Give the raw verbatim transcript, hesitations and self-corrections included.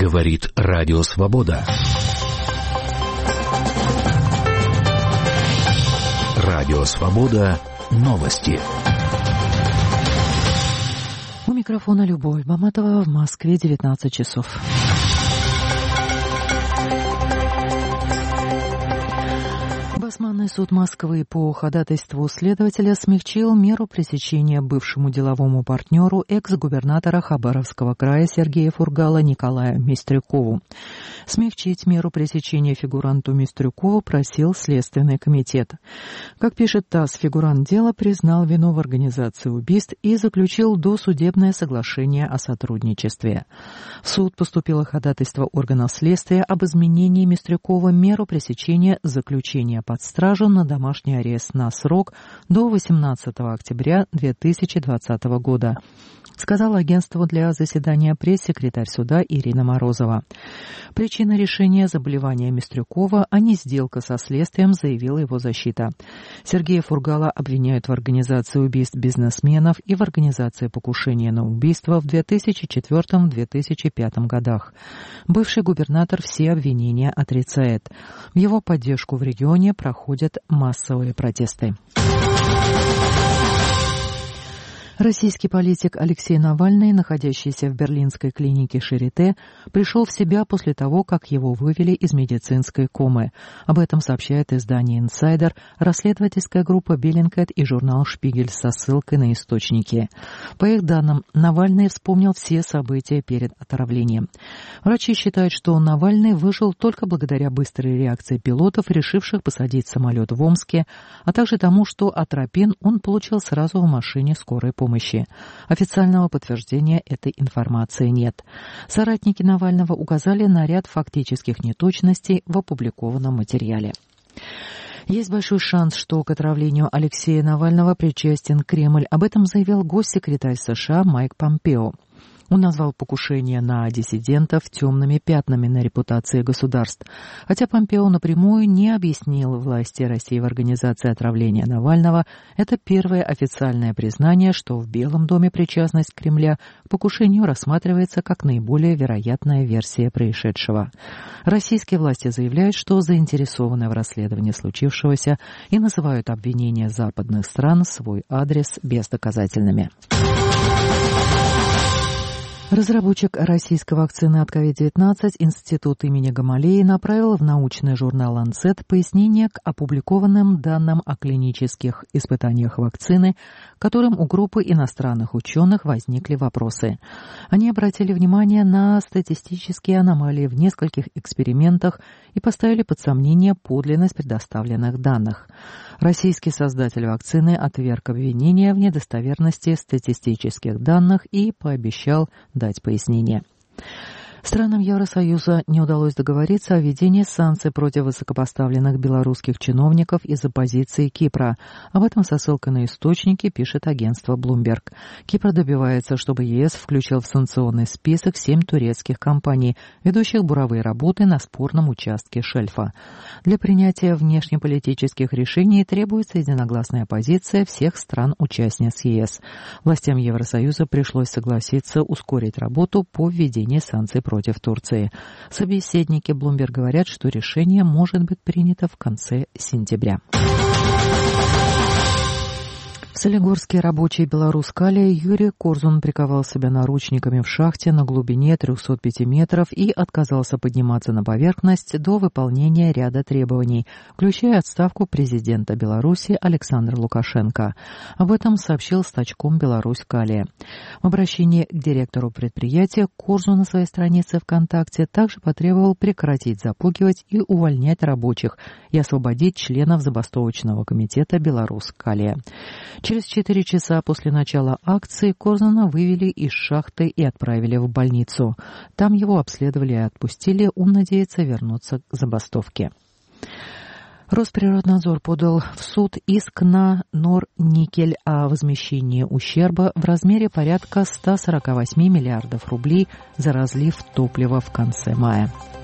Говорит Радио Свобода. Радио Свобода. Новости. У микрофона Любовь Баматова, в Москве девятнадцать часов. Басманный суд Москвы по ходатайству следователя смягчил меру пресечения бывшему деловому партнеру экс-губернатора Хабаровского края Сергея Фургала Николаю Мистрюкову. Смягчить меру пресечения фигуранту Мистрюкову просил Следственный комитет. Как пишет ТАСС, фигурант дела признал вину в организации убийств и заключил досудебное соглашение о сотрудничестве. В суд поступило ходатайство органов следствия об изменении Мистрюкова меру пресечения заключения под стражу на домашний арест на срок до восемнадцатого октября две тысячи двадцатого года, сказала агентству для заседания пресс-секретарь суда Ирина Морозова. Причина решения — заболевания Мистрюкова, а не сделка со следствием, заявила его защита. Сергея Фургала обвиняют в организации убийств бизнесменов и в организации покушения на убийство в две тысячи четвёртом — две тысячи пятом годах. Бывший губернатор все обвинения отрицает. В его поддержку в регионе проходят массовые протесты. Российский политик Алексей Навальный, находящийся в берлинской клинике Шарите, пришел в себя после того, как его вывели из медицинской комы. Об этом сообщает издание «Инсайдер», расследовательская группа «Беллингкэт» и журнал «Шпигель» со ссылкой на источники. По их данным, Навальный вспомнил все события перед отравлением. Врачи считают, что Навальный выжил только благодаря быстрой реакции пилотов, решивших посадить самолет в Омске, а также тому, что атропин он получил сразу в машине скорой помощи. помощи. Официального подтверждения этой информации нет. Соратники Навального указали на ряд фактических неточностей в опубликованном материале. Есть большой шанс, что к отравлению Алексея Навального причастен Кремль. Об этом заявил госсекретарь США Майк Помпео. Он назвал покушение на диссидентов темными пятнами на репутации государств. Хотя Помпео напрямую не объяснил власти России в организации отравления Навального, это первое официальное признание, что в Белом доме причастность Кремля к покушению рассматривается как наиболее вероятная версия происшедшего. Российские власти заявляют, что заинтересованы в расследовании случившегося и называют обвинения западных стран в свой адрес бездоказательными. Разработчик российской вакцины от ковид девятнадцать Институт имени Гамалеи направил в научный журнал «Ланцет» пояснение к опубликованным данным о клинических испытаниях вакцины, которым у группы иностранных ученых возникли вопросы. Они обратили внимание на статистические аномалии в нескольких экспериментах и поставили под сомнение подлинность предоставленных данных. Российский создатель вакцины отверг обвинения в недостоверности статистических данных и пообещал дать пояснение. Странам Евросоюза не удалось договориться о введении санкций против высокопоставленных белорусских чиновников из оппозиции Кипра. Об этом со ссылкой на источники пишет агентство Bloomberg. Кипр добивается, чтобы ЕС включил в санкционный список семь турецких компаний, ведущих буровые работы на спорном участке шельфа. Для принятия внешнеполитических решений требуется единогласная позиция всех стран-участниц ЕС. Властям Евросоюза пришлось согласиться ускорить работу по введению санкций против против Турции. Собеседники Bloomberg говорят, что решение может быть принято в конце сентября. В Солигорске рабочий Беларусь-Калия Юрий Корзун приковал себя наручниками в шахте на глубине трехсот пяти метров и отказался подниматься на поверхность до выполнения ряда требований, включая отставку президента Беларуси Александра Лукашенко. Об этом сообщил стачком Беларусь-Калия. В обращении к директору предприятия Корзун на своей странице ВКонтакте также потребовал прекратить запугивать и увольнять рабочих и освободить членов забастовочного комитета Беларусь-Калия. Через четыре часа после начала акции Корзуна вывели из шахты и отправили в больницу. Там его обследовали и отпустили. Он надеется вернуться к забастовке. Росприроднадзор подал в суд иск на Норникель о возмещении ущерба в размере порядка ста сорока восьми миллиардов рублей за разлив топлива в конце мая.